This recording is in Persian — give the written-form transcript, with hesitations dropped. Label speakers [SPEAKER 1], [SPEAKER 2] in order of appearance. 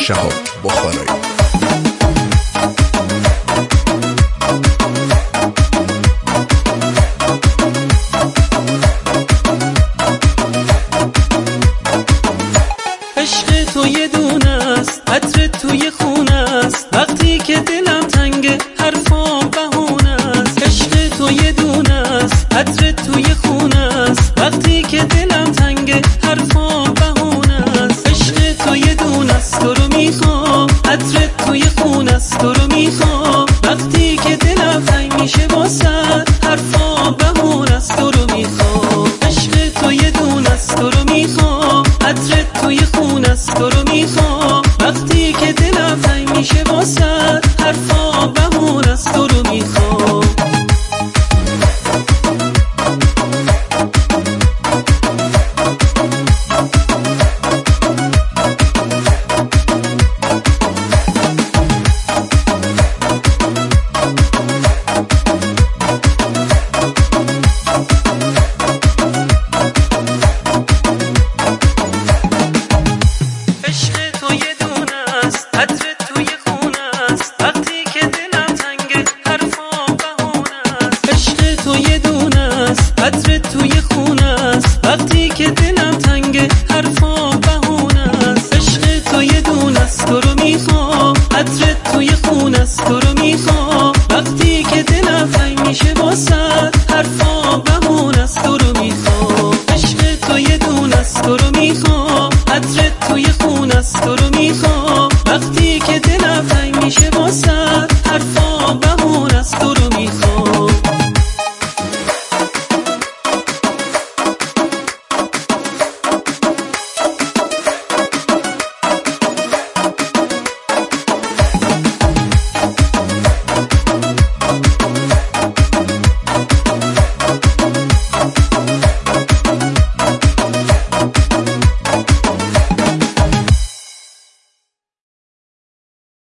[SPEAKER 1] شهاب بخارایی.
[SPEAKER 2] عشق تو یه دونه است، عطر توی خونه است، وقتی که دلم تنگه حرفام بهونه است. عشق تو یه دونه است، عطر توی خونه است، وقتی که دلم تنگه حرفام بهونه است. عشق تو یه دونه است، تو رو میخوام، عطر توی خونه است، تو رو میخوام، وقتی که دلم تنگ میشه واسه حرفام بهونه است، تو رو میخوام. عشق تو یه دونه است، تو رو میخوام، عطر توی خونه است، تو رو میخوام، وقتی که دلم تنگ میشه واسه حرفام بهونه است، تو رو میخوام. عطر توی خونه است، وقتی که دلم تنگه حرفام بهونه است. عشق تو یه دونه است، تو رو میخوام، عطر توی خونه است، تو رو میخوام، وقتی که دلم تنگ میشه واسه